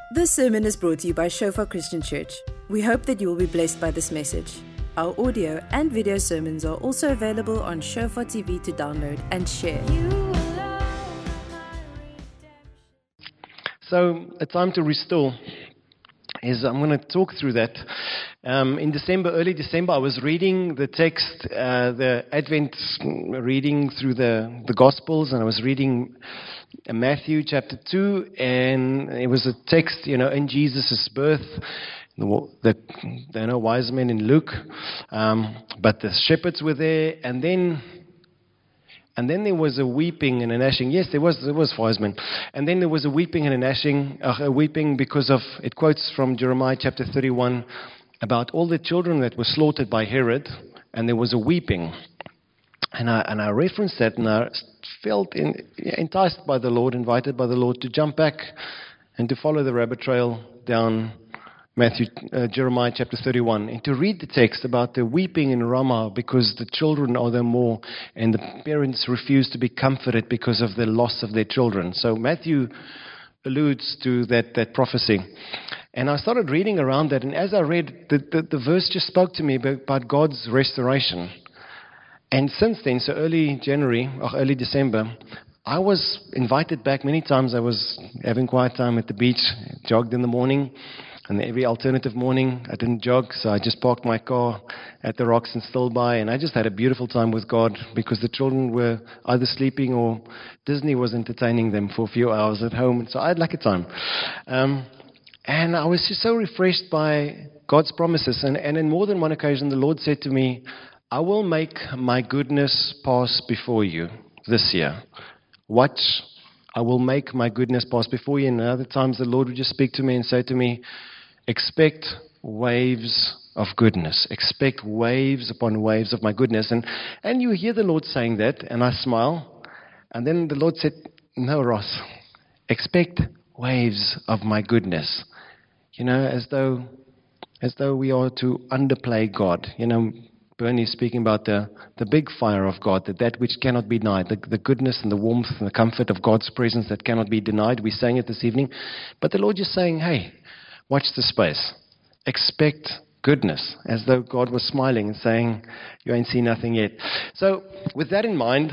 This sermon is brought to you by Shofar Christian Church. We hope that you will be blessed by this message. Our audio and video sermons are also available on Shofar TV to download and share. So, a time to restore is I'm going to talk through that. In December, early December, I was reading the text, the Advent reading through the Gospels, and I was reading Matthew chapter 2, and it was a text, in Jesus' birth. The wise men in Luke, but the shepherds were there, and then there was a weeping and a gnashing. Yes, there was wise men, and then there was a weeping and a gnashing. A weeping because of, it quotes from Jeremiah chapter 31 about all the children that were slaughtered by Herod, and there was a weeping, and I referenced that, and I felt enticed by the Lord, invited by the Lord to jump back and to follow the rabbit trail down Jeremiah chapter 31, and to read the text about the weeping in Ramah because the children are there more, and the parents refuse to be comforted because of the loss of their children. So Matthew alludes to that prophecy. And I started reading around that, and as I read, the verse just spoke to me about God's restoration. And since then, so early January or early December, I was invited back many times. I was having quiet time at the beach, jogged in the morning, and every alternative morning I didn't jog, so I just parked my car at the rocks in Stilbaai, and I just had a beautiful time with God because the children were either sleeping or Disney was entertaining them for a few hours at home, so I had like a time. And I was just so refreshed by God's promises, and in more than one occasion the Lord said to me, I will make my goodness pass before you this year. Watch, I will make my goodness pass before you. And other times the Lord would just speak to me and say to me, expect waves of goodness. Expect waves upon waves of my goodness. And you hear the Lord saying that, and I smile. And then the Lord said, no, Ross, expect waves of my goodness. As though we are to underplay God. Bernie speaking about the big fire of God, that which cannot be denied, the goodness and the warmth and the comfort of God's presence that cannot be denied. We sang it this evening. But the Lord is saying, hey, watch the space. Expect goodness, as though God was smiling and saying, you ain't seen nothing yet. So with that in mind,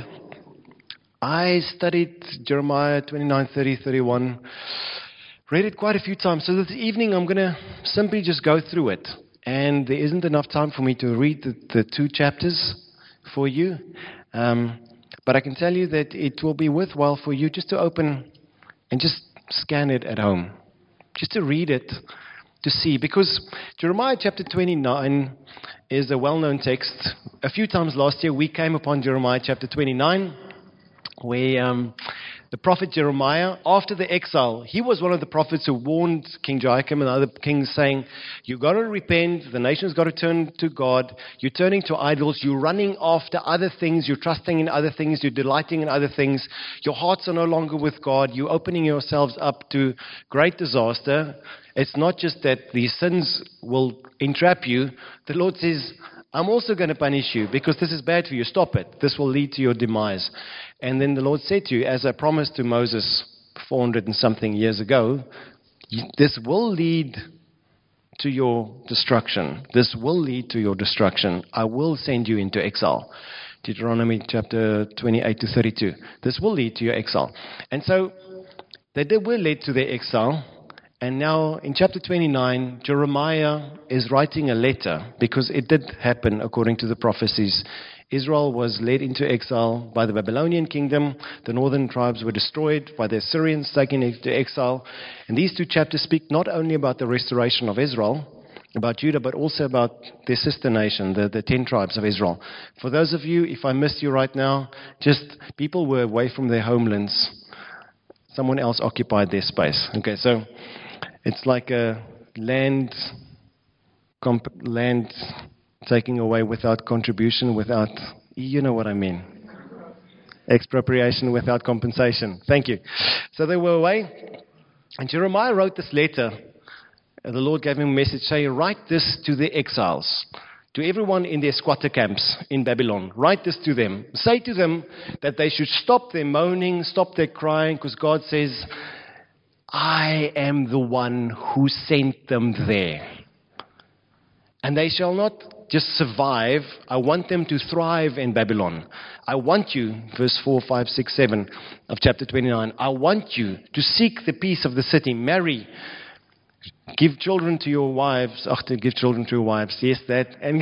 I studied Jeremiah 29, 30, 31, read it quite a few times. So this evening I'm going to simply just go through it. And there isn't enough time for me to read the two chapters for you. But I can tell you that it will be worthwhile for you just to open and just scan it at home. Just to read it, to see. Because Jeremiah chapter 29 is a well-known text. A few times last year we came upon Jeremiah chapter 29, where the prophet Jeremiah, after the exile, he was one of the prophets who warned King Joachim and other kings, saying, you've got to repent, the nation's got to turn to God, you're turning to idols, you're running after other things, you're trusting in other things, you're delighting in other things, your hearts are no longer with God, you're opening yourselves up to great disaster. It's not just that these sins will entrap you. The Lord says, I'm also going to punish you because this is bad for you. Stop it. This will lead to your demise. And then the Lord said to you, as I promised to Moses 400 and something years ago, this will lead to your destruction. This will lead to your destruction. I will send you into exile. Deuteronomy chapter 28 to 32. This will lead to your exile. And so they were led to their exile. And now in chapter 29, Jeremiah is writing a letter because it did happen according to the prophecies. Israel was led into exile by the Babylonian kingdom. The northern tribes were destroyed by the Assyrians, taken into exile. And these two chapters speak not only about the restoration of Israel, about Judah, but also about their sister nation, the 10 tribes of Israel. For those of you, if I missed you right now, just people were away from their homelands. Someone else occupied their space. Okay, so it's like a land taking away without contribution, without, you know what I mean. Expropriation without compensation. Thank you. So they were away. And Jeremiah wrote this letter. The Lord gave him a message saying, write this to the exiles, to everyone in their squatter camps in Babylon. Write this to them. Say to them that they should stop their moaning, stop their crying, because God says, I am the one who sent them there. And they shall not just survive. I want them to thrive in Babylon. I want you, verse 4, 5, 6, 7 of chapter 29, I want you to seek the peace of the city, marry, give children to your wives. Give children to your wives. Yes, that. And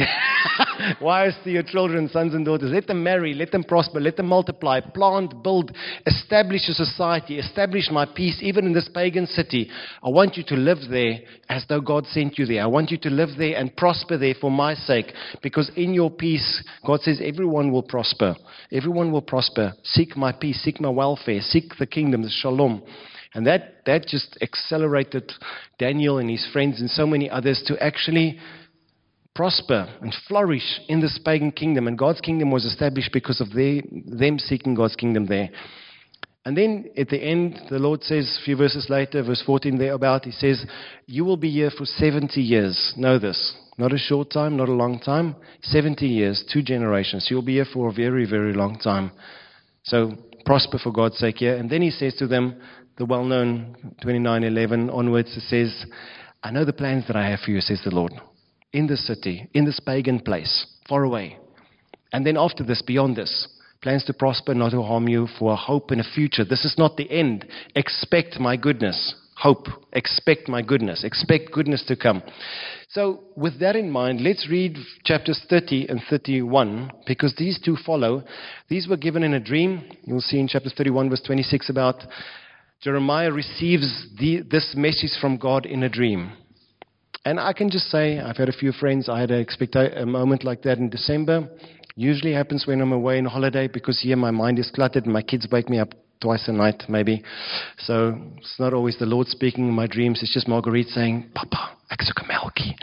wives to your children, sons and daughters. Let them marry, let them prosper, let them multiply, plant, build, establish a society, establish my peace, even in this pagan city. I want you to live there as though God sent you there. I want you to live there and prosper there for my sake. Because in your peace, God says, everyone will prosper. Everyone will prosper. Seek my peace, seek my welfare, seek the kingdom, the shalom. And that just accelerated Daniel and his friends and so many others to actually prosper and flourish in this pagan kingdom. And God's kingdom was established because of them seeking God's kingdom there. And then at the end, the Lord says, a few verses later, verse 14 thereabout, he says, you will be here for 70 years. Know this. Not a short time, not a long time. 70 years, 2 generations. You'll be here for a very, very long time. So prosper for God's sake here. And then he says to them, the well-known 29:11 onwards, it says, I know the plans that I have for you, says the Lord, in this city, in this pagan place, far away. And then after this, beyond this, plans to prosper, not to harm you, for a hope and a future. This is not the end. Expect my goodness. Hope. Expect my goodness. Expect goodness to come. So with that in mind, let's read chapters 30 and 31, because these two follow. These were given in a dream. You'll see in chapter 31, verse 26, about Jeremiah receives this message from God in a dream. And I can just say, I've had a few friends, I had a moment like that in December. Usually happens when I'm away on holiday, because here my mind is cluttered and my kids wake me up twice a night maybe. So it's not always the Lord speaking in my dreams, it's just Marguerite saying, Papa, ek soek 'n melkie.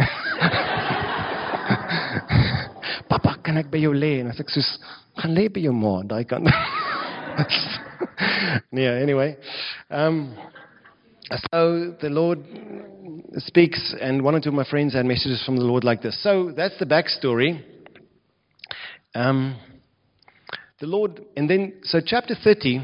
Papa, kan ek by jou lê? En as ek soos, gaan lê by jou ma, daai kant. Yeah, anyway. So the Lord speaks, and one or two of my friends had messages from the Lord like this. So that's the backstory. The Lord, and then, so chapter 30,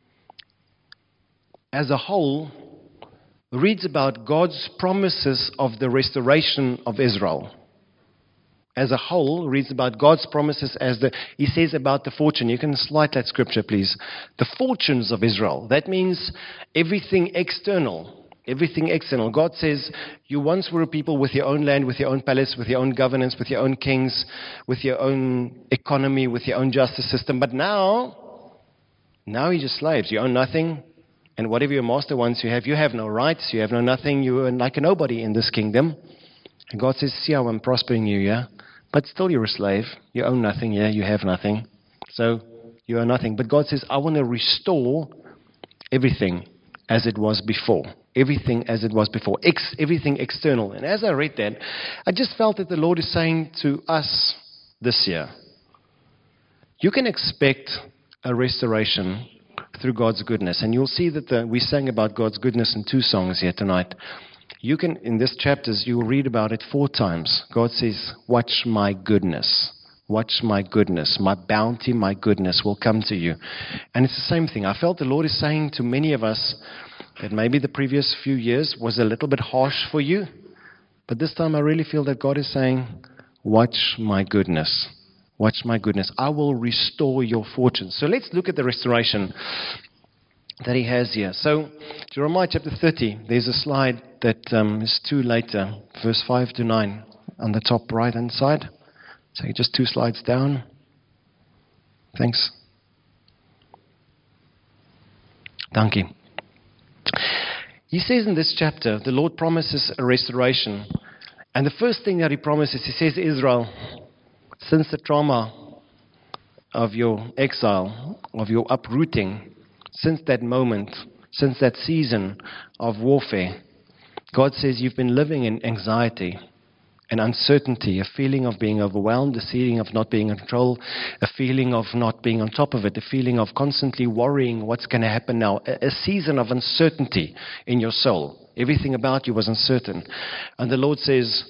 as a whole, reads about God's promises of the restoration of Israel. As a whole, reads about God's promises he says about the fortune. You can slide that scripture, please. The fortunes of Israel. That means everything external. Everything external. God says, you once were a people with your own land, with your own palace, with your own governance, with your own kings, with your own economy, with your own justice system. But now you're just slaves. You own nothing. And whatever your master wants, you have no rights, you have no nothing. You are like a nobody in this kingdom. And God says, see how I'm prospering you, yeah? But still you're a slave. You own nothing, yeah? You have nothing. So you are nothing. But God says, I want to restore everything as it was before. Everything as it was before. Everything external. And as I read that, I just felt that the Lord is saying to us this year, you can expect a restoration through God's goodness. And you'll see that we sang about God's goodness in 2 songs here tonight. You can, in these chapters, you will read about it 4 times. God says, watch my goodness. Watch my goodness. My bounty, my goodness will come to you. And it's the same thing. I felt the Lord is saying to many of us that maybe the previous few years was a little bit harsh for you. But this time I really feel that God is saying, watch my goodness. Watch my goodness. I will restore your fortunes. So let's look at the restoration that he has here. So, Jeremiah chapter 30, there's a slide that is 2 later, verse 5 to 9, on the top right-hand side. So just 2 slides down. Thanks. Dankie. He says in this chapter, the Lord promises a restoration. And the first thing that he promises, he says, Israel, since the trauma of your exile, of your uprooting, since that moment, since that season of warfare, God says you've been living in anxiety and uncertainty, a feeling of being overwhelmed, a feeling of not being in control, a feeling of not being on top of it, a feeling of constantly worrying what's going to happen now, a season of uncertainty in your soul. Everything about you was uncertain. And the Lord says,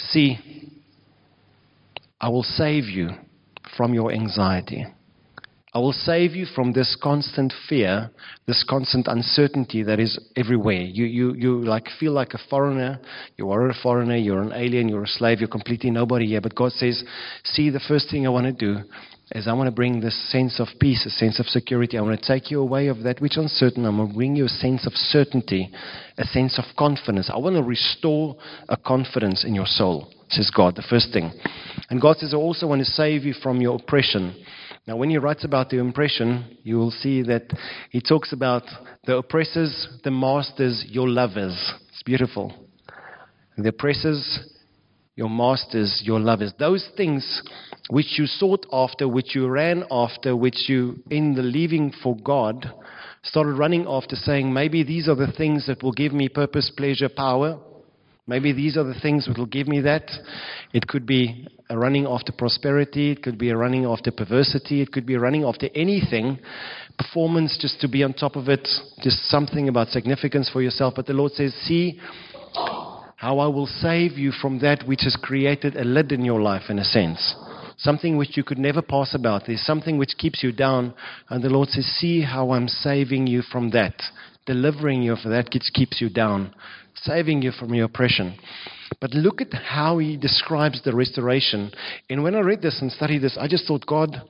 see, I will save you from your anxiety. I will save you from this constant fear, this constant uncertainty that is everywhere. You like feel like a foreigner. You are a foreigner. You're an alien. You're a slave. You're completely nobody here. But God says, see, the first thing I want to do is I want to bring this sense of peace, a sense of security. I want to take you away of that which is uncertain. I'm going to bring you a sense of certainty, a sense of confidence. I want to restore a confidence in your soul, says God, the first thing. And God says, I also want to save you from your oppression. Now, when he writes about the oppression, you will see that he talks about the oppressors, the masters, your lovers. It's beautiful. The oppressors, your masters, your lovers. Those things which you sought after, which you ran after, which you, in the leaving for God, started running after, saying, maybe these are the things that will give me purpose, pleasure, power. Maybe these are the things that will give me that. It could be a running after prosperity. It could be a running after perversity. It could be a running after anything. Performance, just to be on top of it. Just something about significance for yourself. But the Lord says, see how I will save you from that which has created a lid in your life, in a sense. Something which you could never pass about. There's something which keeps you down. And the Lord says, see how I'm saving you from that. Delivering you from that which keeps you down. Saving you from your oppression. But look at how he describes the restoration. And when I read this and studied this, I just thought, God,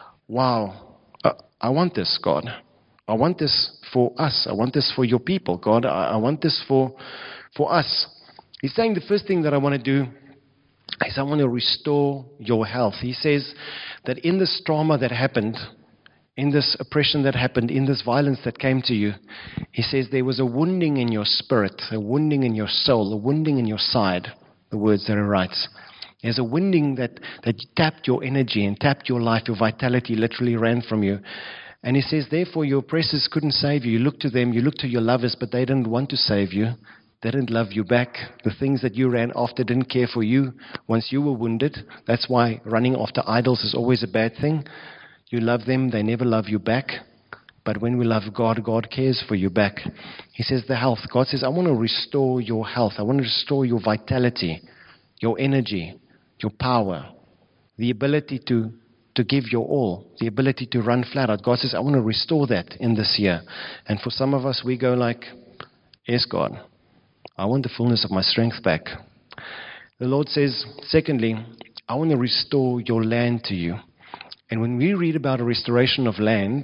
wow, I want this, God. I want this for us. I want this for your people, God. I want this for us. He's saying the first thing that I want to do is I want to restore your health. He says that in this trauma that happened, in this oppression that happened, in this violence that came to you, he says there was a wounding in your spirit, a wounding in your soul, a wounding in your side, the words that he writes. There's a wounding that tapped your energy and tapped your life, your vitality literally ran from you. And he says, therefore, your oppressors couldn't save you. You looked to them, you looked to your lovers, but they didn't want to save you. They didn't love you back. The things that you ran after didn't care for you once you were wounded. That's why running after idols is always a bad thing. You love them, they never love you back. But when we love God, God cares for you back. He says the health. God says, I want to restore your health. I want to restore your vitality, your energy, your power, the ability to give your all, the ability to run flat out. God says, I want to restore that in this year. And for some of us, we go like, yes, God, I want the fullness of my strength back. The Lord says, secondly, I want to restore your land to you. And when we read about a restoration of land,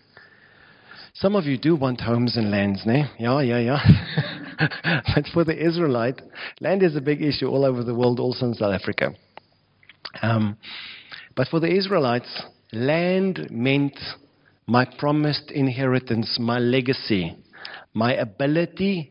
some of you do want homes and lands, ne? Yeah. But for the Israelite, land is a big issue all over the world, also in South Africa. But for the Israelites, land meant my promised inheritance, my legacy, my ability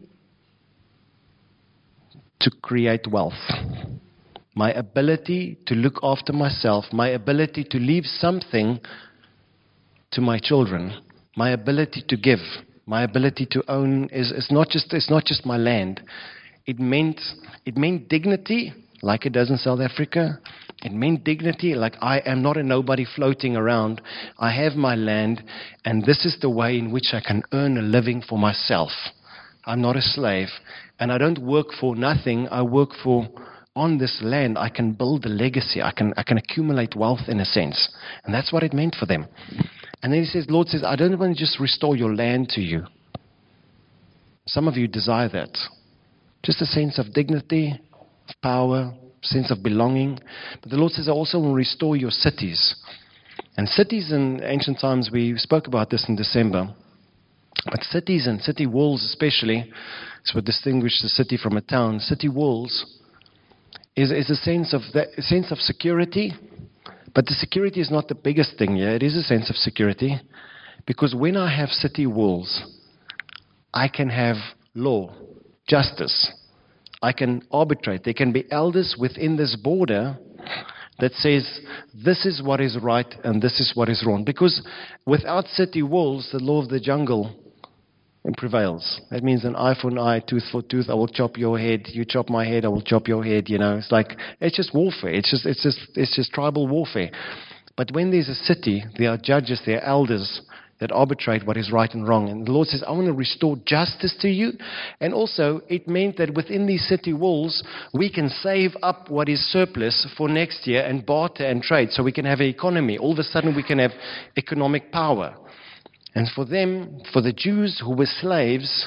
to create wealth. My ability to look after myself, my ability to leave something to my children, my ability to give, my ability to own is not just my land. It meant dignity, like it does in South Africa. It meant dignity, like I am not a nobody floating around. I have my land, and this is the way in which I can earn a living for myself. I'm not a slave, and I don't work for nothing. I work for. On this land, I can build a legacy. I can accumulate wealth in a sense. And that's what it meant for them. And then he says, Lord says, I don't want to just restore your land to you. Some of you desire that. Just a sense of dignity, of power, sense of belonging. But the Lord says, I also want to restore your cities. And cities in ancient times, we spoke about this in December. But cities and city walls especially, it's what distinguishes the city from a town. City walls is a sense of security, but the security is not the biggest thing. Yeah, it is a sense of security, because when I have city walls, I can have law, justice. I can arbitrate. There can be elders within this border that says this is what is right and this is what is wrong. Because without city walls, the law of the jungle prevails. That means an eye for an eye, tooth for tooth. I will chop your head. You chop my head. I will chop your head. You know, it's just warfare. It's just tribal warfare. But when there's a city, there are judges, there are elders that arbitrate what is right and wrong. And the Lord says, I want to restore justice to you. And also, it meant that within these city walls, we can save up what is surplus for next year and barter and trade, so we can have an economy. All of a sudden, we can have economic power. And for them, for the Jews who were slaves,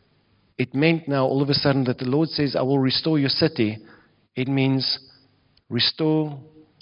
it meant now all of a sudden that the Lord says, I will restore your city. It means restore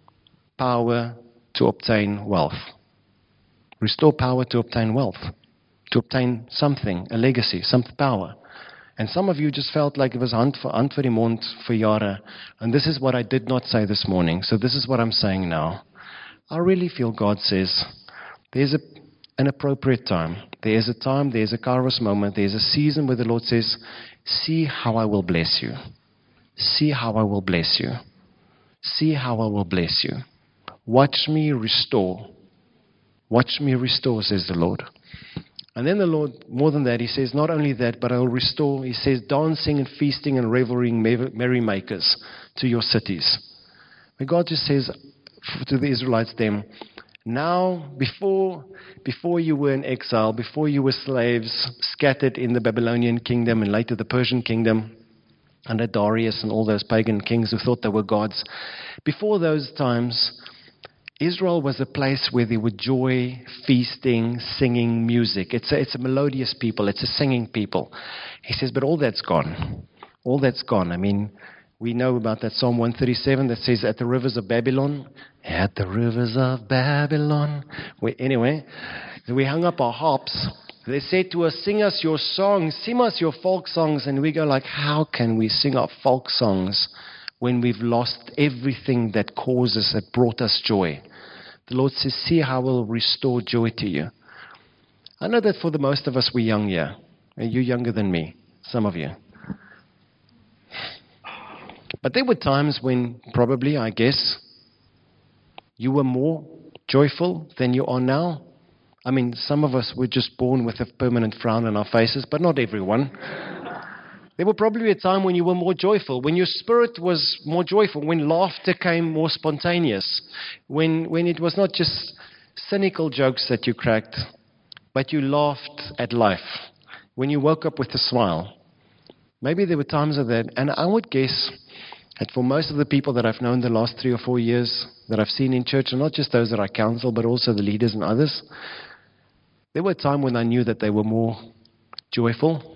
power to obtain wealth. Restore power to obtain wealth, to obtain something, a legacy, some power. And some of you just felt like it was hand vir die mond vir jare. And this is what I did not say this morning. So this is what I'm saying now. I really feel God says there's an appropriate time. There's a time, there's a Kairos moment, there's a season where the Lord says, see how I will bless you. See how I will bless you. See how I will bless you. Watch me restore. Watch me restore, says the Lord. And then the Lord, more than that, He says, not only that, but I will restore, He says, dancing and feasting and reveling merrymakers to your cities. Where God just says to the Israelites then, now, before you were in exile, before you were slaves, scattered in the Babylonian kingdom and later the Persian kingdom, under Darius and all those pagan kings who thought they were gods, before those times, Israel was a place where there were joy, feasting, singing, music. It's a melodious people. It's a singing people. He says, but all that's gone. All that's gone. I mean, we know about that Psalm 137 that says, at the rivers of Babylon. At the rivers of Babylon. Anyway, we hung up our harps. They said to us, sing us your songs, sing us your folk songs. And we go like, how can we sing our folk songs when we've lost everything that brought us joy? The Lord says, see how I will restore joy to you. I know that for the most of us, we're young here. And you're younger than me, some of you. But there were times when probably, I guess, you were more joyful than you are now. I mean, some of us were just born with a permanent frown on our faces, but not everyone. There will probably be a time when you were more joyful, when your spirit was more joyful, when laughter came more spontaneous, when it was not just cynical jokes that you cracked, but you laughed at life, when you woke up with a smile. Maybe there were times of that, and I would guess that for most of the people that I've known the last 3 or 4 years that I've seen in church, and not just those that I counsel, but also the leaders and others, there were a time when I knew that they were more joyful.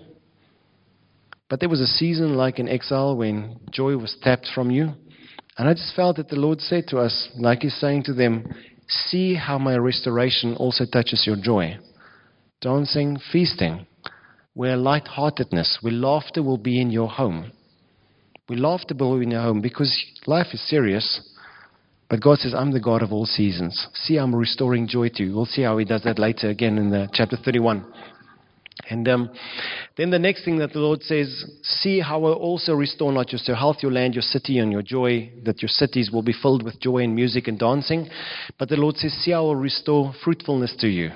But there was a season like in exile when joy was tapped from you. And I just felt that the Lord said to us, like He's saying to them, see how my restoration also touches your joy. Dancing, feasting, where lightheartedness, where laughter will be in your home. Where laughter will be in your home, because life is serious. But God says, I'm the God of all seasons. See, I'm restoring joy to you. We'll see how He does that later again in chapter 31. And then the next thing that the Lord says, see how I also restore not just your health, your land, your city, and your joy, that your cities will be filled with joy and music and dancing. But the Lord says, see, I will restore fruitfulness to you.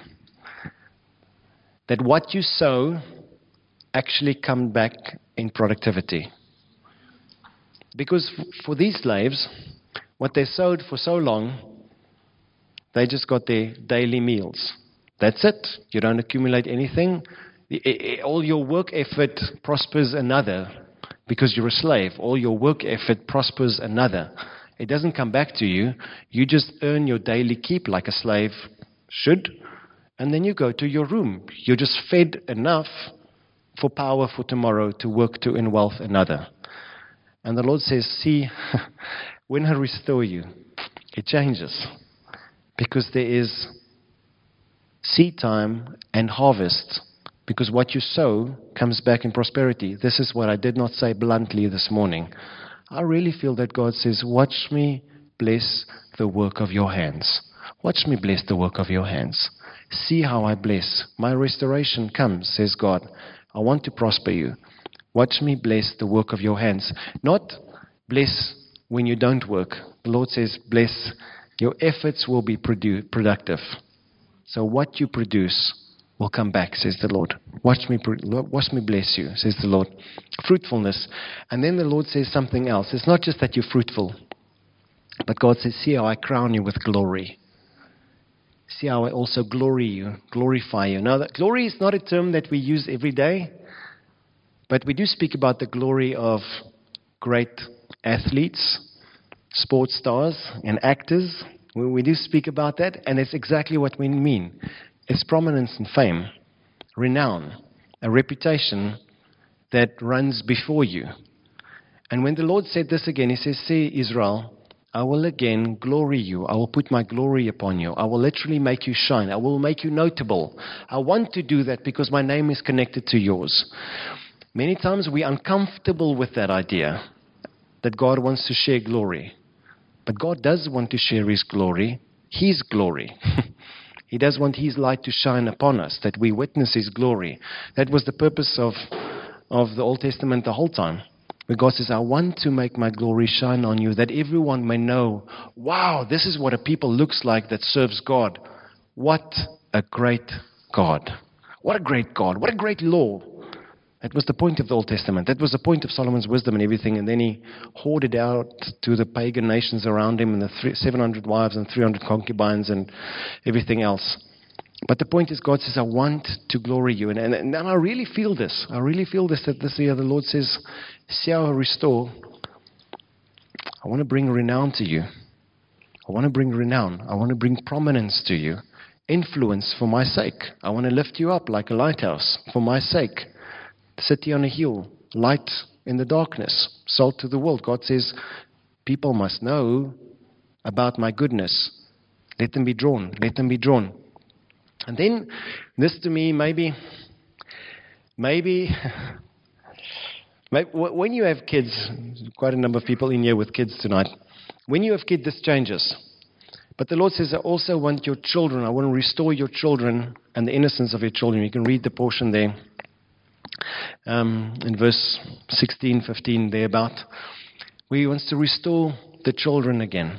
That what you sow actually come back in productivity. Because for these slaves, what they sowed for so long, they just got their daily meals. That's it. You don't accumulate anything. All your work effort prospers another because you're a slave. All your work effort prospers another. It doesn't come back to you. You just earn your daily keep like a slave should, and then you go to your room. You're just fed enough for power for tomorrow to work to in wealth another. And the Lord says, see, when I restore you, it changes. Because there is seed time and harvest. Because what you sow comes back in prosperity. This is what I did not say bluntly this morning. I really feel that God says, watch me bless the work of your hands. Watch me bless the work of your hands. See how I bless. My restoration comes, says God. I want to prosper you. Watch me bless the work of your hands. Not bless when you don't work. The Lord says, bless. Your efforts will be productive. So what you produce will come back, says the Lord. Watch me bless you, says the Lord. Fruitfulness. And then the Lord says something else. It's not just that you're fruitful, but God says, see how I crown you with glory. see how I also glorify you. Now, glory is not a term that we use every day, but we do speak about the glory of great athletes, sports stars, and actors. We do speak about that, and it's exactly what we mean. It's prominence and fame, renown, a reputation that runs before you. And when the Lord said this again, He says, see, Israel, I will again glory you. I will put my glory upon you. I will literally make you shine. I will make you notable. I want to do that because my name is connected to yours. Many times we're uncomfortable with that idea that God wants to share glory. But God does want to share His glory. He does want His light to shine upon us, that we witness His glory. That was the purpose of the Old Testament the whole time. Where God says, I want to make my glory shine on you, that everyone may know, wow, this is what a people looks like that serves God. What a great God. What a great God. What a great law. That was the point of the Old Testament. That was the point of Solomon's wisdom and everything. And then he hoarded out to the pagan nations around him and the 700 wives and 300 concubines and everything else. But the point is, God says, I want to glory you. And I really feel this. I really feel this, that this year the Lord says, see how I restore. I want to bring renown to you. I want to bring renown. I want to bring prominence to you. Influence for my sake. I want to lift you up like a lighthouse for my sake. City on a hill. Light in the darkness. Salt to the world. God says, people must know about my goodness. Let them be drawn. Let them be drawn. And then, this to me, maybe, when you have kids, quite a number of people in here with kids tonight, when you have kids, this changes. But the Lord says, I also want your children, I want to restore your children and the innocence of your children. You can read the portion there in verse 16, 15, thereabout, where He wants to restore the children again.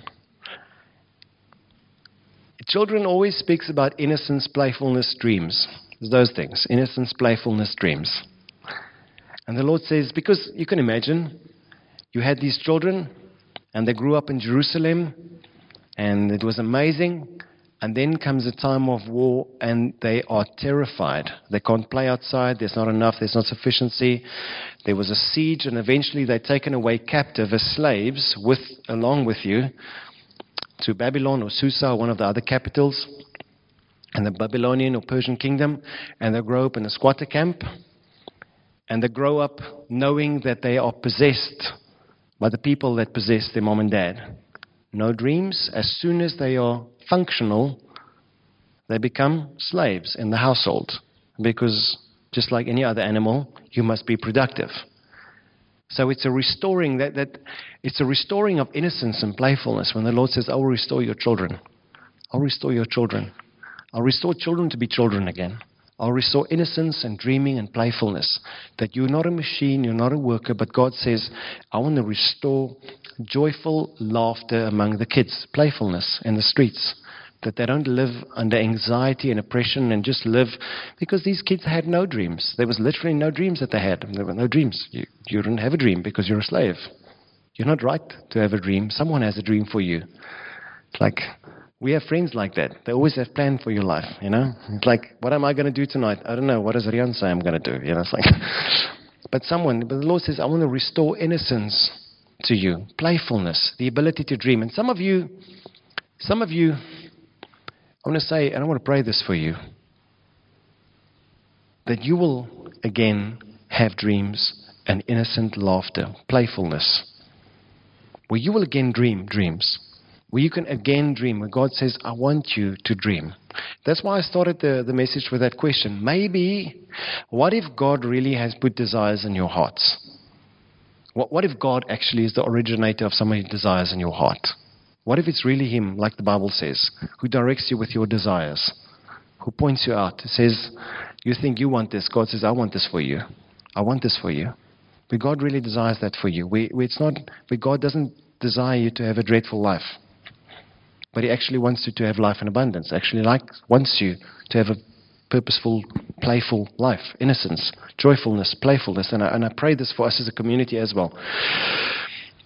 Children always speaks about innocence, playfulness, dreams. It's those things, innocence, playfulness, dreams. And the Lord says, because you can imagine, you had these children, and they grew up in Jerusalem, and it was amazing, and then comes a time of war, and they are terrified. They can't play outside, there's not enough, there's not sufficiency. There was a siege, and eventually they're taken away captive as slaves, along with you, to Babylon or Susa, one of the other capitals, and the Babylonian or Persian kingdom, and they grow up in a squatter camp, and they grow up knowing that they are possessed by the people that possess their mom and dad. No dreams. As soon as they are functional, they become slaves in the household, because just like any other animal, you must be productive. So it's a restoring it's a restoring of innocence and playfulness when the Lord says, I will restore your children. I'll restore your children. I'll restore children to be children again. I'll restore innocence and dreaming and playfulness. That you're not a machine, you're not a worker, but God says, I want to restore joyful laughter among the kids, playfulness in the streets. That they don't live under anxiety and oppression and just live, because these kids had no dreams. There was literally no dreams that they had. There were no dreams. You didn't have a dream because you're a slave. You're not right to have a dream. Someone has a dream for you. It's like, we have friends like that. They always have plans for your life, you know. It's like, what am I going to do tonight? I don't know. What does Rian say I'm going to do? You know, it's like, but the Lord says, I want to restore innocence to you, playfulness, the ability to dream. And some of you, I want to say, and I want to pray this for you, that you will again have dreams and innocent laughter, playfulness, where you will again dream dreams, where you can again dream, where God says, I want you to dream. That's why I started the message with that question. Maybe, what if God really has put desires in your hearts? What if God actually is the originator of some of your desires in your heart? What if it's really Him, like the Bible says, who directs you with your desires, who points you out, says, you think you want this, God says, I want this for you. I want this for you. But God really desires that for you. But God doesn't desire you to have a dreadful life. But He actually wants you to have life in abundance. Actually wants you to have a purposeful, playful life, innocence, joyfulness, playfulness. And I pray this for us as a community as well.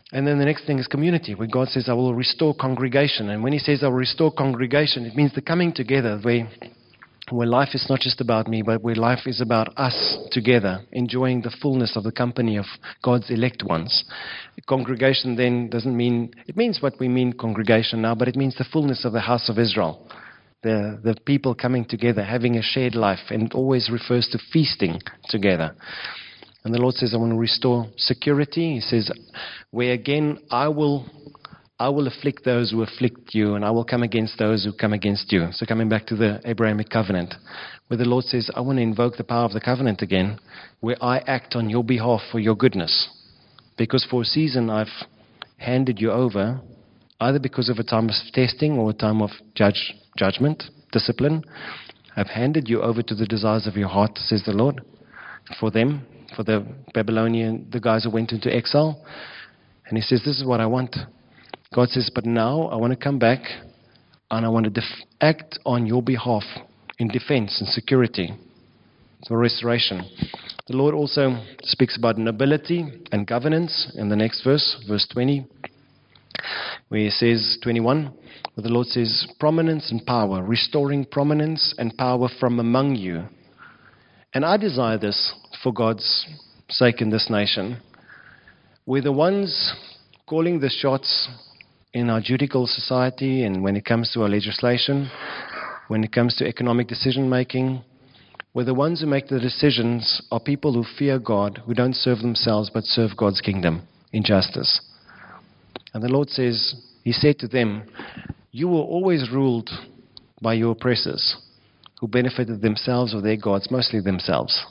And then the next thing is community, where God says, I will restore congregation. And when he says I will restore congregation, it means the coming together where life is not just about me, but where life is about us together, enjoying the fullness of the company of God's elect ones. Congregation then doesn't mean, it means what we mean congregation now, but it means the fullness of the house of Israel. The people coming together, having a shared life, and it always refers to feasting together. And the Lord says, I want to restore security. He says, where again, I will afflict those who afflict you, and I will come against those who come against you. So coming back to the Abrahamic covenant, where the Lord says, I want to invoke the power of the covenant again, where I act on your behalf for your goodness. Because for a season I've handed you over, either because of a time of testing or a time of judgment, discipline. I've handed you over to the desires of your heart, says the Lord, for them, for the Babylonian, the guys who went into exile. And he says, this is what I want. God says, but now I want to come back and I want to act on your behalf in defense and security. So restoration. The Lord also speaks about nobility and governance in the next verse, verse 20, where he says, 21, where the Lord says, prominence and power, restoring prominence and power from among you. And I desire this for God's sake in this nation. We're the ones calling the shots in our judicial society, and when it comes to our legislation, when it comes to economic decision making, we're the ones who make the decisions are people who fear God, who don't serve themselves but serve God's kingdom in justice. And the Lord says, he said to them, you were always ruled by your oppressors who benefited themselves or their gods, mostly themselves.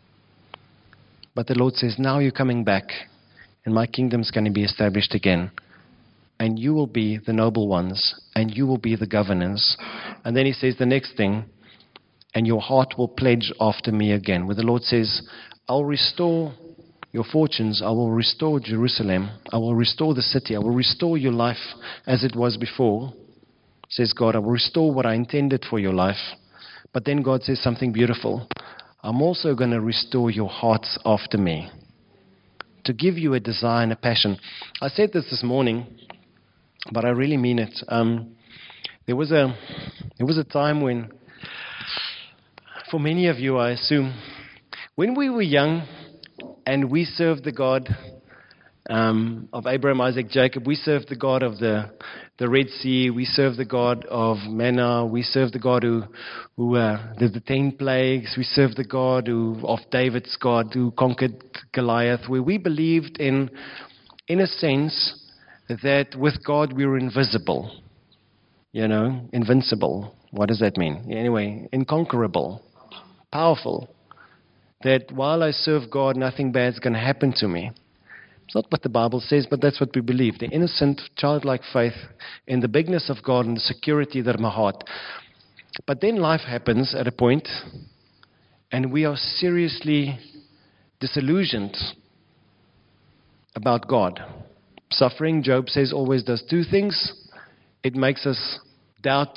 But the Lord says, now you're coming back and my kingdom's going to be established again. And you will be the noble ones, and you will be the governors. And then he says the next thing, and your heart will pledge after me again. Where the Lord says, I'll restore your fortunes, I will restore Jerusalem, I will restore the city, I will restore your life as it was before, says God. I will restore what I intended for your life. But then God says something beautiful. I'm also going to restore your hearts after me, to give you a desire and a passion. I said this morning, but I really mean it. There was a time when, for many of you, I assume, when we were young and we served the God of Abraham, Isaac, Jacob, we served the God of the Red Sea, we served the God of manna, we served the God who did the 10 plagues, we served the God of David's God who conquered Goliath, where we believed in a sense, that with God we were invisible, invincible. What does that mean? Anyway, inconquerable, powerful. That while I serve God, nothing bad is going to happen to me. It's not what the Bible says, but that's what we believe. The innocent, childlike faith in the bigness of God and the security that my heart. But then life happens at a point, and we are seriously disillusioned about God. Suffering, Job says, always does two things. It makes us doubt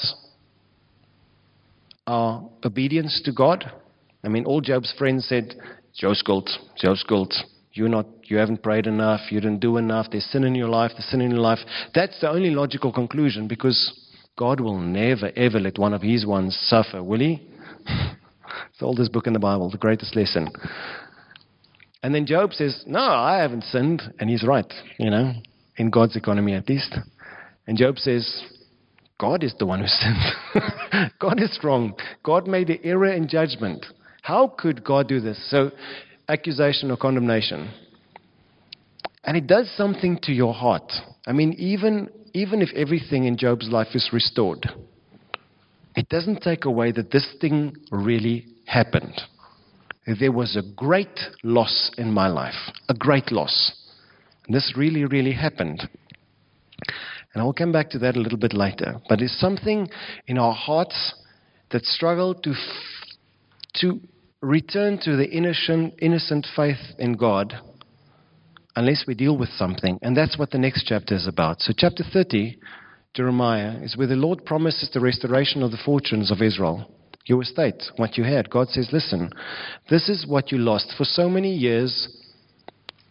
our obedience to God. I mean, all Job's friends said, Job's guilt. You haven't prayed enough, you didn't do enough, there's sin in your life, That's the only logical conclusion, because God will never, ever let one of his ones suffer, will he? It's the oldest book in the Bible, the greatest lesson. And then Job says, no, I haven't sinned. And he's right, in God's economy at least. And Job says, God is the one who sinned. God is wrong. God made an error in judgment. How could God do this? So, accusation or condemnation. And it does something to your heart. I mean, even if everything in Job's life is restored, it doesn't take away that this thing really happened. There was a great loss in my life, a great loss. And this really, really happened. And I'll come back to that a little bit later. But there's something in our hearts that struggle to return to the innocent faith in God unless we deal with something. And that's what the next chapter is about. So chapter 30, Jeremiah, is where the Lord promises the restoration of the fortunes of Israel. Your estate, what you had. God says, listen, this is what you lost. For so many years,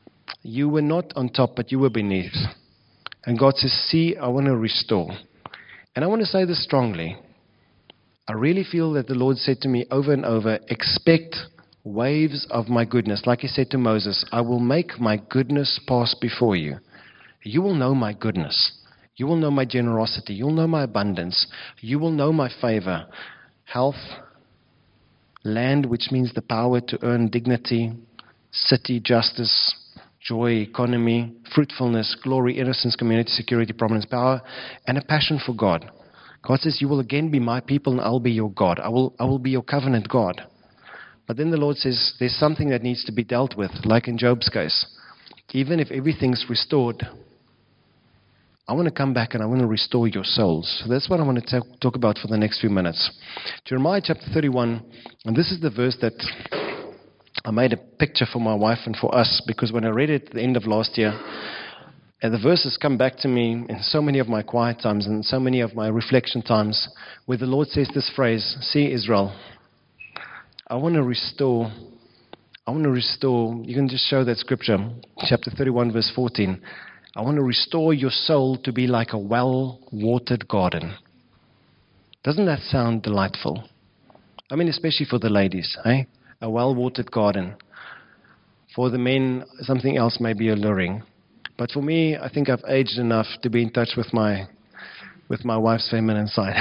you were not on top, but you were beneath. And God says, see, I want to restore. And I want to say this strongly. I really feel that the Lord said to me over and over, expect waves of my goodness. Like he said to Moses, I will make my goodness pass before you. You will know my goodness. You will know my generosity. You'll know my abundance. You will know my favor. Health, land, which means the power to earn dignity, city, justice, joy, economy, fruitfulness, glory, innocence, community, security, prominence, power, and a passion for God. God says, you will again be my people and I'll be your God. I will be your covenant God. But then the Lord says, there's something that needs to be dealt with, like in Job's case. Even if everything's restored, I want to come back and I want to restore your souls. So that's what I want to talk about for the next few minutes. Jeremiah chapter 31, and this is the verse that I made a picture for my wife and for us, because when I read it at the end of last year, and the verses come back to me in so many of my quiet times and so many of my reflection times, where the Lord says this phrase, see Israel, I want to restore. You can just show that scripture, chapter 31, verse 14. I want to restore your soul to be like a well-watered garden. Doesn't that sound delightful? I mean, especially for the ladies, eh? A well-watered garden. For the men, something else may be alluring. But for me, I think I've aged enough to be in touch with my wife's feminine side.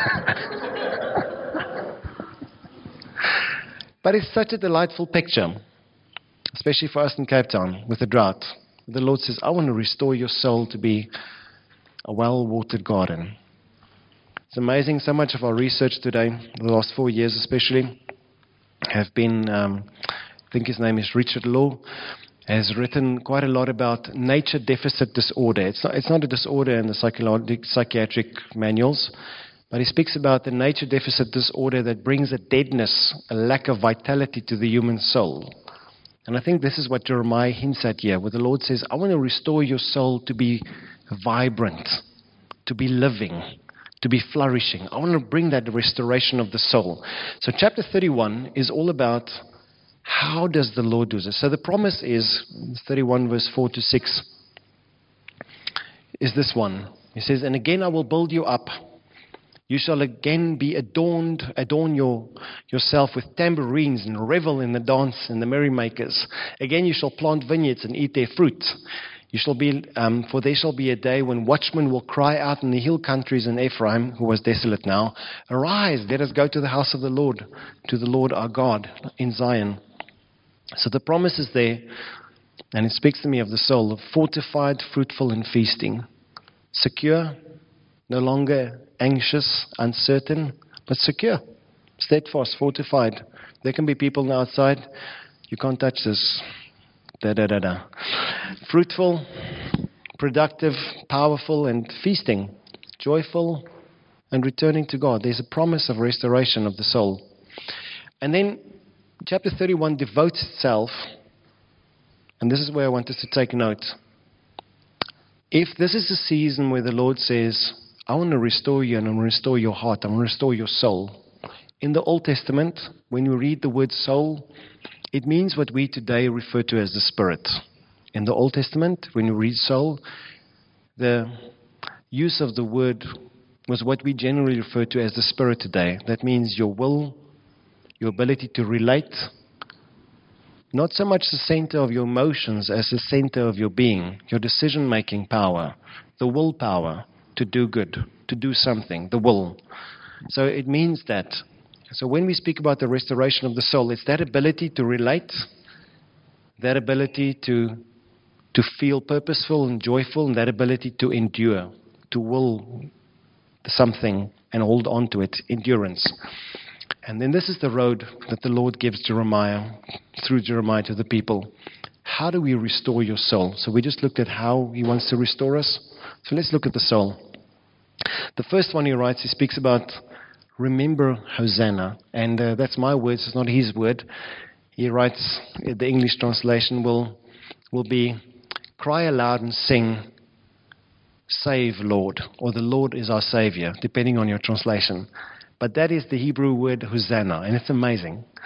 But it's such a delightful picture, especially for us in Cape Town with the drought. The Lord says, I want to restore your soul to be a well-watered garden. It's amazing, so much of our research today, the last 4 years especially, have been, I think his name is Richard Law, has written quite a lot about nature deficit disorder. It's not a disorder in the psychiatric manuals, but he speaks about the nature deficit disorder that brings a deadness, a lack of vitality to the human soul. And I think this is what Jeremiah hints at here, where the Lord says, I want to restore your soul to be vibrant, to be living, to be flourishing. I want to bring that restoration of the soul. So chapter 31 is all about how does the Lord do this. So the promise is, 31 verse 4 to 6, is this one. He says, and again I will build you up. You shall again be adorn yourself with tambourines and revel in the dance and the merrymakers. Again you shall plant vineyards and eat their fruit. You shall be, for there shall be a day when watchmen will cry out in the hill countries in Ephraim, who was desolate now, arise, let us go to the house of the Lord our God in Zion. So the promise is there, and it speaks to me of the soul, of fortified, fruitful, and feasting. Secure, no longer anxious, uncertain, but secure, steadfast, fortified. There can be people outside, you can't touch this. Fruitful, productive, powerful, and feasting. Joyful, and returning to God. There's a promise of restoration of the soul. And then chapter 31 devotes itself, and this is where I want us to take note. If this is a season where the Lord says, I want to restore you and I want to restore your heart, I want to restore your soul. In the Old Testament, when you read the word soul, it means what we today refer to as the spirit. In the Old Testament, when you read soul, the use of the word was what we generally refer to as the spirit today. That means your will, your ability to relate, not so much the center of your emotions as the center of your being, your decision-making power, the willpower to do good, to do something, the will. So it means that. So when we speak about the restoration of the soul, it's that ability to relate, that ability to feel purposeful and joyful, and that ability to endure, to will something and hold on to it, endurance. And then this is the road that the Lord gives Jeremiah, through Jeremiah to the people. How do we restore your soul? So we just looked at how he wants to restore us. So let's look at the soul. The first one he writes, he speaks about remember Hosanna. And that's my words, it's not his word. He writes, the English translation will be, cry aloud and sing, save Lord, or the Lord is our Savior, depending on your translation. But that is the Hebrew word Hosanna, and it's amazing.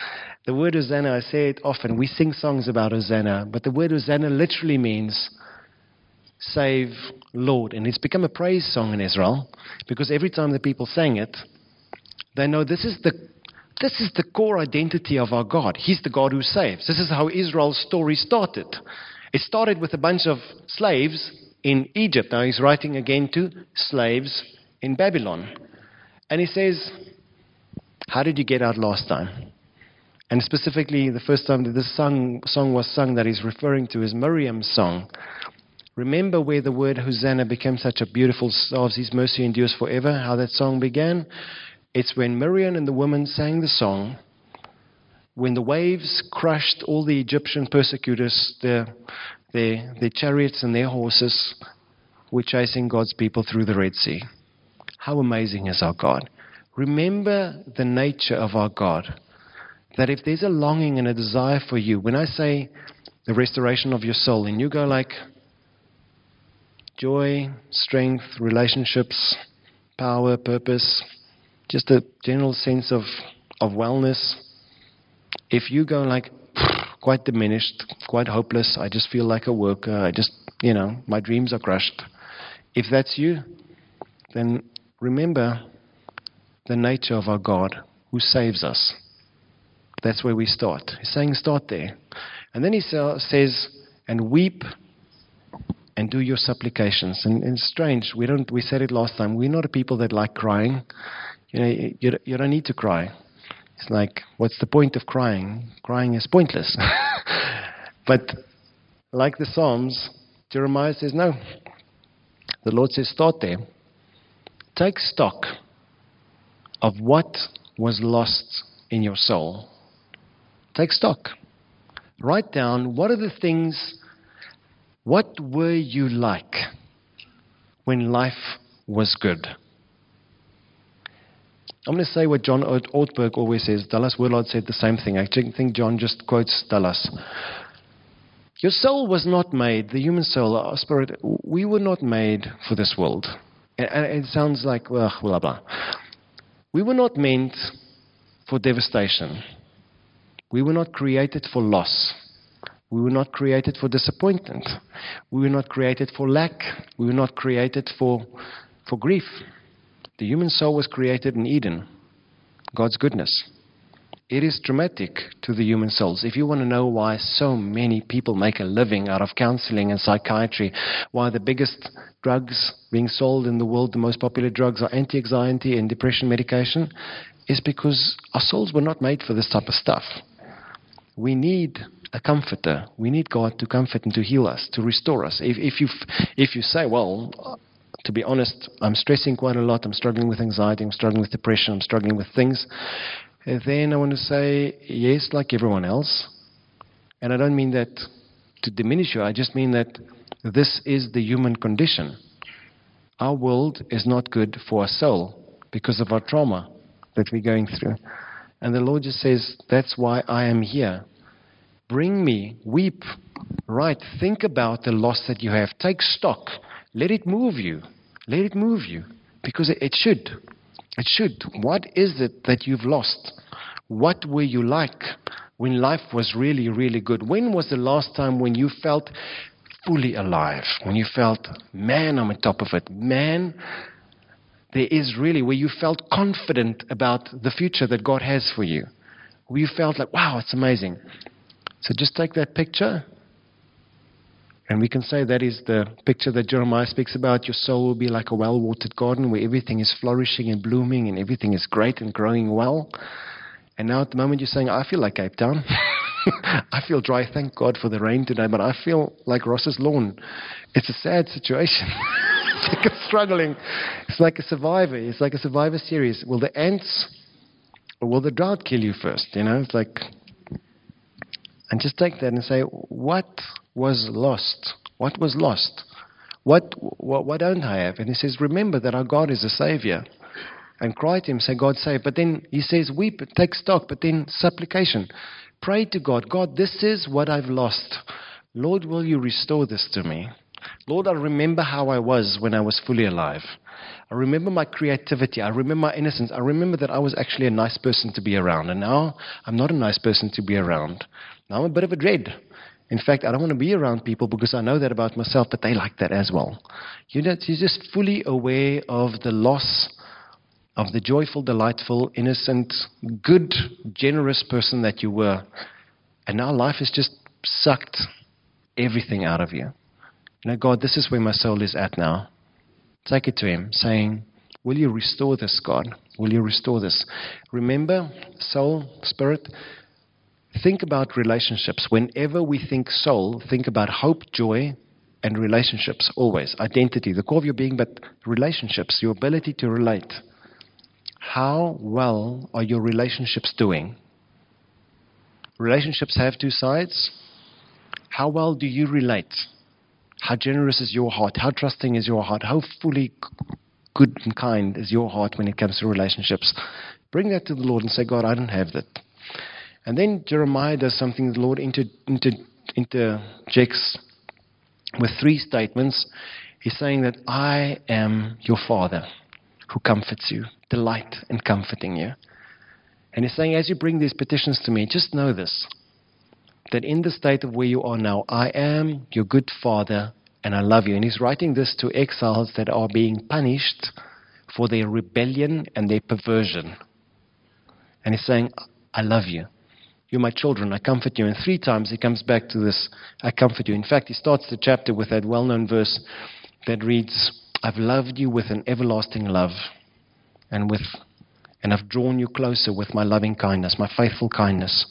The word Hosanna, I say it often, we sing songs about Hosanna, but the word Hosanna literally means save Lord. And it's become a praise song in Israel, because every time the people sang it, they know this is the core identity of our God. He's the God who saves. This is how Israel's story started. It started with a bunch of slaves in Egypt. Now he's writing again to slaves in Babylon. And he says, how did you get out last time? And specifically, the first time that this song was sung that he's referring to is Miriam's song. Remember where the word Hosanna became such a beautiful song, His mercy endures forever, how that song began? It's when Miriam and the women sang the song, when the waves crushed all the Egyptian persecutors, their chariots and their horses were chasing God's people through the Red Sea. How amazing is our God? Remember the nature of our God. That if there's a longing and a desire for you, when I say the restoration of your soul, and you go like joy, strength, relationships, power, purpose, just a general sense of wellness, if you go like quite diminished, quite hopeless, I just feel like a worker, my dreams are crushed. If that's you, then remember the nature of our God who saves us. That's where we start. He's saying start there. And then he says, and weep and do your supplications. And it's strange, we said it last time, we're not a people that like crying. You don't need to cry. It's like, what's the point of crying? Crying is pointless. But like the Psalms, Jeremiah says, no. The Lord says, start there. Take stock of what was lost in your soul. Take stock. Write down, what were you like when life was good? I'm going to say what John Ortberg always says. Dallas Willard said the same thing. I think John just quotes Dallas. Your soul was not made, the human soul, our spirit, we were not made for this world. And it sounds like, well, blah, blah. We were not meant for devastation. We were not created for loss. We were not created for disappointment. We were not created for lack. We were not created for grief. The human soul was created in Eden, God's goodness. It is traumatic to the human souls. If you want to know why so many people make a living out of counseling and psychiatry, why the biggest drugs being sold in the world, the most popular drugs are anti-anxiety and depression medication, is because our souls were not made for this type of stuff. We need a comforter. We need God to comfort and to heal us, to restore us. If you say, well, to be honest, I'm stressing quite a lot, I'm struggling with anxiety, I'm struggling with depression, I'm struggling with things, then I want to say, yes, like everyone else. And I don't mean that to diminish you, I just mean that this is the human condition. Our world is not good for our soul because of our trauma that we're going through. And the Lord just says, that's why I am here. Bring me, weep, write, think about the loss that you have. Take stock. Let it move you. Let it move you. Because it should. It should. What is it that you've lost? What were you like when life was really, really good? When was the last time when you felt fully alive? When you felt, man, I'm on top of it. Man, there is really, where you felt confident about the future that God has for you. Where you felt like, wow, it's amazing. So just take that picture, and we can say that is the picture that Jeremiah speaks about. Your soul will be like a well-watered garden where everything is flourishing and blooming and everything is great and growing well. And now at the moment you're saying, I feel like Cape Town. I feel dry. Thank God for the rain today, but I feel like Ross's lawn. It's a sad situation. It's like a struggling. It's like a survivor. It's like a survivor series. Will the ants or will the drought kill you first? It's like... And just take that and say, what was lost? What was lost? What don't I have? And he says, remember that our God is a Savior. And cry to him, say, God save. But then he says, weep, take stock, but then supplication. Pray to God, God, this is what I've lost. Lord, will you restore this to me? Lord, I remember how I was when I was fully alive. I remember my creativity. I remember my innocence. I remember that I was actually a nice person to be around. And now I'm not a nice person to be around. Now I'm a bit of a dread. In fact, I don't want to be around people because I know that about myself, but they like that as well. You're just fully aware of the loss of the joyful, delightful, innocent, good, generous person that you were. And now life has just sucked everything out of you. You know, God, this is where my soul is at now. Take it to Him, saying, will you restore this, God? Will you restore this? Remember, soul, spirit, think about relationships. Whenever we think soul, think about hope, joy, and relationships, always. Identity, the core of your being, but relationships, your ability to relate. How well are your relationships doing? Relationships have two sides. How well do you relate? How generous is your heart? How trusting is your heart? How fully good and kind is your heart when it comes to relationships? Bring that to the Lord and say, God, I don't have that. And then Jeremiah does something the Lord interjects with 3 statements. He's saying that I am your Father who comforts you, delight in comforting you. And he's saying, as you bring these petitions to me, just know this, that in the state of where you are now, I am your good Father and I love you. And he's writing this to exiles that are being punished for their rebellion and their perversion. And he's saying, I love you. You're my children, I comfort you. And 3 times he comes back to this, I comfort you. In fact, he starts the chapter with that well-known verse that reads, I've loved you with an everlasting love, and I've drawn you closer with my loving kindness, my faithful kindness.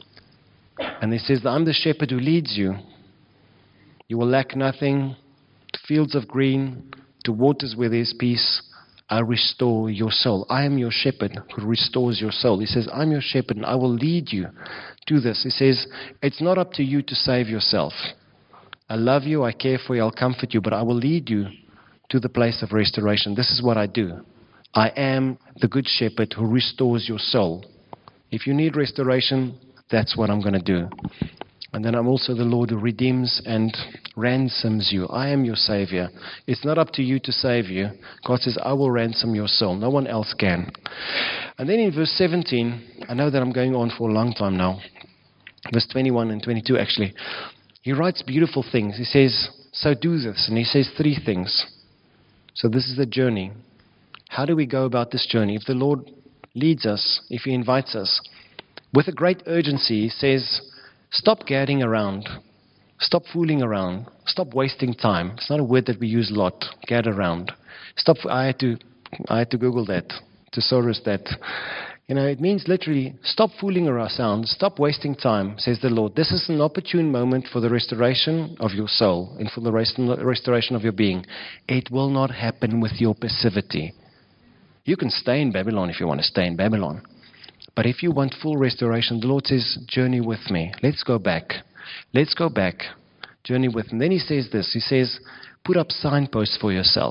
And he says that I'm the shepherd who leads you. You will lack nothing. To fields of green, to waters where there's peace, I restore your soul. I am your shepherd who restores your soul. He says, I'm your shepherd and I will lead you to this. He says, it's not up to you to save yourself. I love you, I care for you, I'll comfort you, but I will lead you to the place of restoration. This is what I do. I am the good shepherd who restores your soul. If you need restoration, that's what I'm going to do. And then I'm also the Lord who redeems and ransoms you. I am your Savior. It's not up to you to save you. God says, I will ransom your soul. No one else can. And then in verse 17, I know that I'm going on for a long time now. Verse 21 and 22 actually. He writes beautiful things. He says, so do this. And he says 3 things. So this is the journey. How do we go about this journey? If the Lord leads us, if He invites us, with a great urgency, He says, stop gadding around. Stop fooling around. Stop wasting time. It's not a word that we use a lot, gad around. Stop. I had to Google that, thesaurus that. You know, it means literally, stop fooling around. Stop wasting time, says the Lord. This is an opportune moment for the restoration of your soul and for the restoration of your being. It will not happen with your passivity. You can stay in Babylon if you want to stay in Babylon. But if you want full restoration, the Lord says, journey with me. Let's go back. Let's go back. Journey with me. And then He says this. He says, put up signposts for yourself.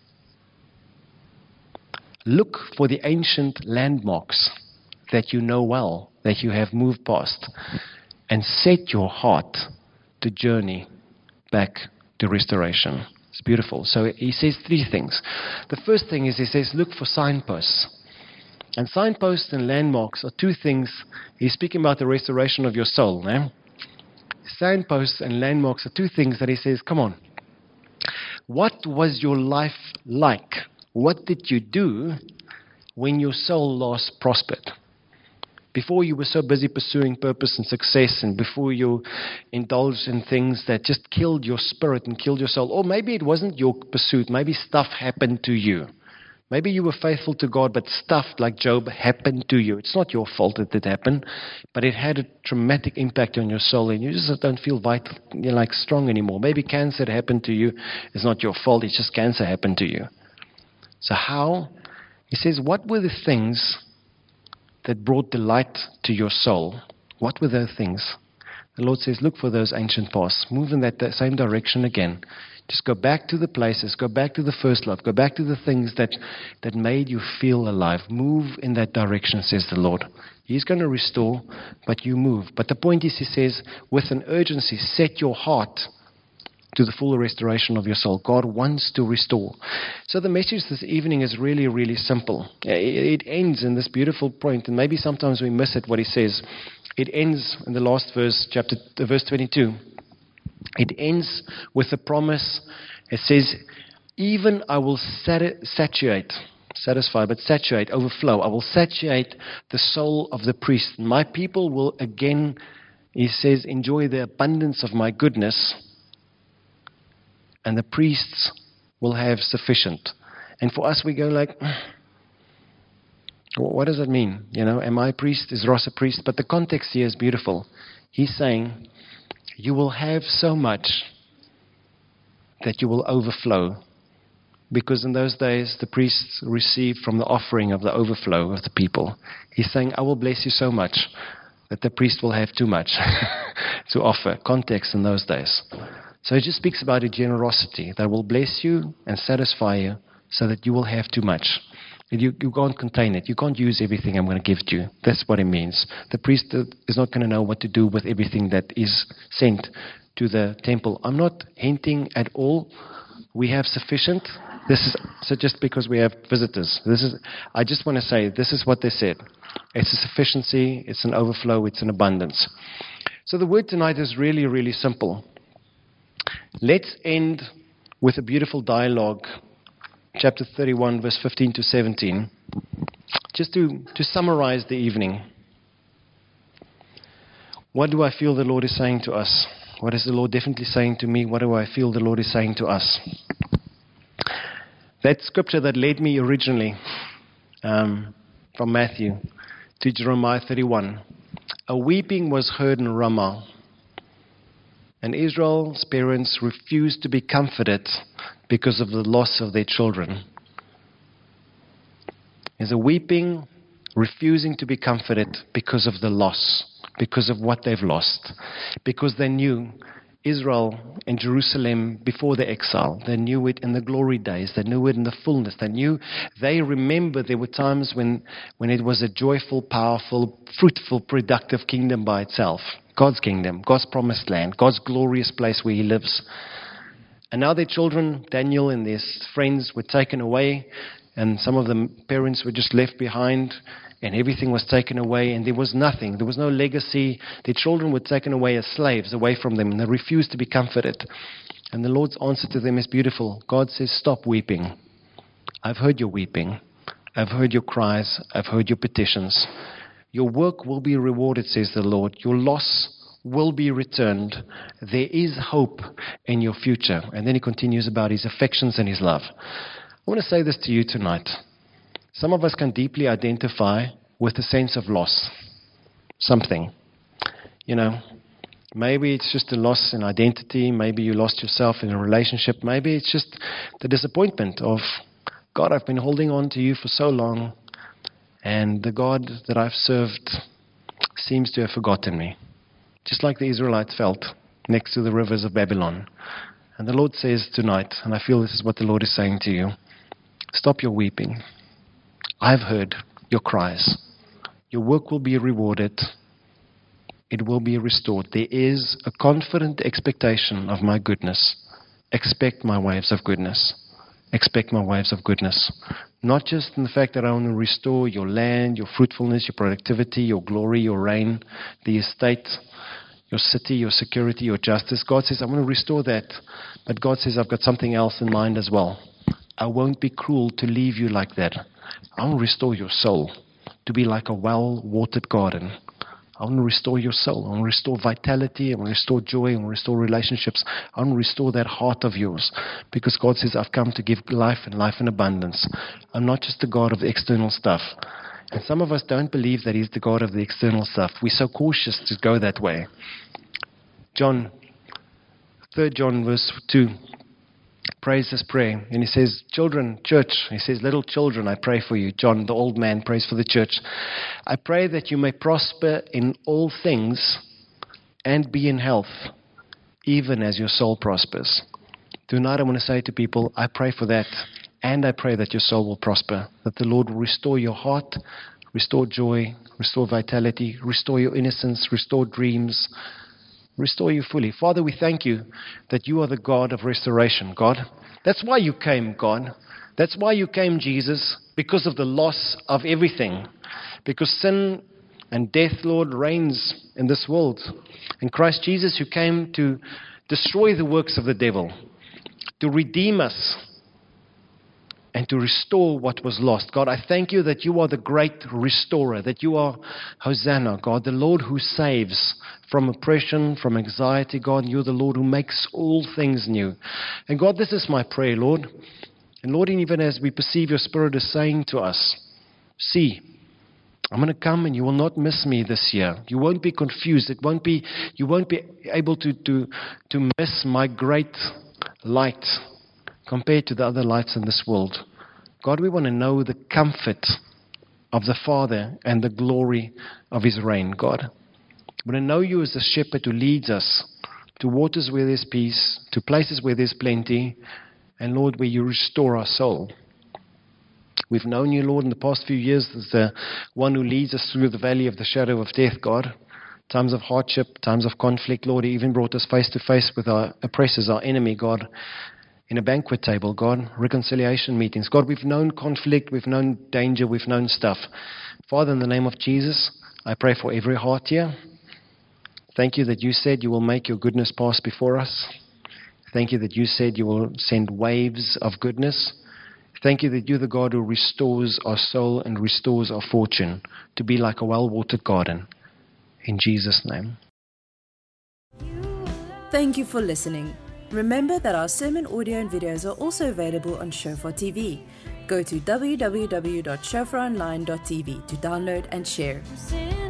Look for the ancient landmarks that you know well, that you have moved past. And set your heart to journey back to restoration. It's beautiful. So He says 3 things. The first thing is He says, look for signposts. And signposts and landmarks are 2 things. He's speaking about the restoration of your soul. Eh? Signposts and landmarks are 2 things that He says, come on. What was your life like? What did you do when your soul last prospered? Before you were so busy pursuing purpose and success, and before you indulged in things that just killed your spirit and killed your soul. Or maybe it wasn't your pursuit. Maybe stuff happened to you. Maybe you were faithful to God, but stuff like Job happened to you. It's not your fault that it happened, but it had a traumatic impact on your soul, and you just don't feel vital, you're like strong anymore. Maybe cancer happened to you. It's not your fault. It's just cancer happened to you. So how? He says, what were the things that brought delight to your soul? What were those things? The Lord says, look for those ancient paths. Move in that same direction again. Just go back to the places, go back to the first love, go back to the things that made you feel alive. Move in that direction, says the Lord. He's going to restore, but you move. But the point is, He says, with an urgency, set your heart to the full restoration of your soul. God wants to restore. So the message this evening is really, really simple. It ends in this beautiful point, and maybe sometimes we miss it, what he says. It ends in the last verse, verse 22. It ends with a promise. It says, even I will saturate, overflow. I will saturate the soul of the priest. My people will again, he says, enjoy the abundance of my goodness, and the priests will have sufficient. And for us, we go like, what does that mean? Am I a priest? Is Ross a priest? But the context here is beautiful. He's saying, you will have so much that you will overflow. Because in those days, the priests received from the offering of the overflow of the people. He's saying, I will bless you so much that the priest will have too much to offer. Context in those days. So he just speaks about a generosity that will bless you and satisfy you so that you will have too much. You can't contain it. You can't use everything I'm going to give to you. That's what it means. The priest is not going to know what to do with everything that is sent to the temple. I'm not hinting at all. We have sufficient. So just because we have visitors. I just want to say, this is what they said. It's a sufficiency, it's an overflow, it's an abundance. So the word tonight is really, really simple. Let's end with a beautiful dialogue, chapter 31, verse 15 to 17, just to summarize the evening. What do I feel the Lord is saying to us? What is the Lord definitely saying to me? What do I feel the Lord is saying to us? That scripture that led me originally from Matthew to Jeremiah 31. A weeping was heard in Ramah, and Israel's parents refused to be comforted because of the loss of their children. There's a weeping, refusing to be comforted because of the loss, because of what they've lost, because they knew Israel and Jerusalem before the exile. They knew it in the glory days. They knew it in the fullness. They remembered there were times when it was a joyful, powerful, fruitful, productive kingdom by itself. God's kingdom, God's promised land, God's glorious place where he lives. And now their children, Daniel and their friends, were taken away, and some of the parents were just left behind, and everything was taken away, and there was nothing. There was no legacy. Their children were taken away as slaves, away from them, and they refused to be comforted. And the Lord's answer to them is beautiful. God says, stop weeping. I've heard your weeping. I've heard your cries. I've heard your petitions. Your work will be rewarded, says the Lord. Your loss will be returned. There is hope in your future. And then he continues about his affections and his love. I want to say this to you tonight. Some of us can deeply identify with the sense of loss. Something. Maybe it's just a loss in identity. Maybe you lost yourself in a relationship. Maybe it's just the disappointment of, God, I've been holding on to you for so long, and the God that I've served seems to have forgotten me. Just like the Israelites felt next to the rivers of Babylon. And the Lord says tonight, and I feel this is what the Lord is saying to you, stop your weeping. I've heard your cries. Your work will be rewarded. It will be restored. There is a confident expectation of my goodness. Expect my waves of goodness. Expect my waves of goodness. Not just in the fact that I want to restore your land, your fruitfulness, your productivity, your glory, your reign, the estate, your city, your security, your justice. God says, I want to restore that. But God says, I've got something else in mind as well. I won't be cruel to leave you like that. I want to restore your soul to be like a well-watered garden. I want to restore your soul. I want to restore vitality. I want to restore joy. I want to restore relationships. I want to restore that heart of yours. Because God says, I've come to give life and life in abundance. I'm not just the God of the external stuff. And some of us don't believe that he's the God of the external stuff. We're so cautious to go that way. 3 John verse 2. Prays this prayer, and he says, children, church, he says, little children, I pray for you. John, the old man, prays for the church. I pray that you may prosper in all things and be in health, even as your soul prospers. Tonight I want to say to people, I pray for that, and I pray that your soul will prosper, that the Lord will restore your heart, restore joy, restore vitality, restore your innocence, restore dreams, Restore you fully. Father, we thank you that you are the God of restoration, God. That's why you came, God. That's why you came, Jesus, because of the loss of everything. Because sin and death, Lord, reigns in this world. And Christ Jesus, who came to destroy the works of the devil, to redeem us, and to restore what was lost. God, I thank you that you are the great restorer, that you are Hosanna, God, the Lord who saves from oppression, from anxiety, God. You're the Lord who makes all things new. And God, this is my prayer, Lord. And Lord, even as we perceive your Spirit is saying to us, see, I'm going to come and you will not miss me this year. You won't be confused. You won't be able to miss my great light compared to the other lights in this world. God, we want to know the comfort of the Father and the glory of his reign, God. We want to know you as the shepherd who leads us to waters where there's peace, to places where there's plenty, and Lord, where you restore our soul. We've known you, Lord, in the past few years as the one who leads us through the valley of the shadow of death, God. Times of hardship, times of conflict, Lord, you even brought us face to face with our oppressors, our enemy, God. In a banquet table, God, reconciliation meetings. God, we've known conflict, we've known danger, we've known stuff. Father, in the name of Jesus, I pray for every heart here. Thank you that you said you will make your goodness pass before us. Thank you that you said you will send waves of goodness. Thank you that you're the God who restores our soul and restores our fortune to be like a well-watered garden. In Jesus' name. Thank you for listening. Remember that our sermon audio and videos are also available on Shofar TV. Go to www.shofaronline.tv to download and share.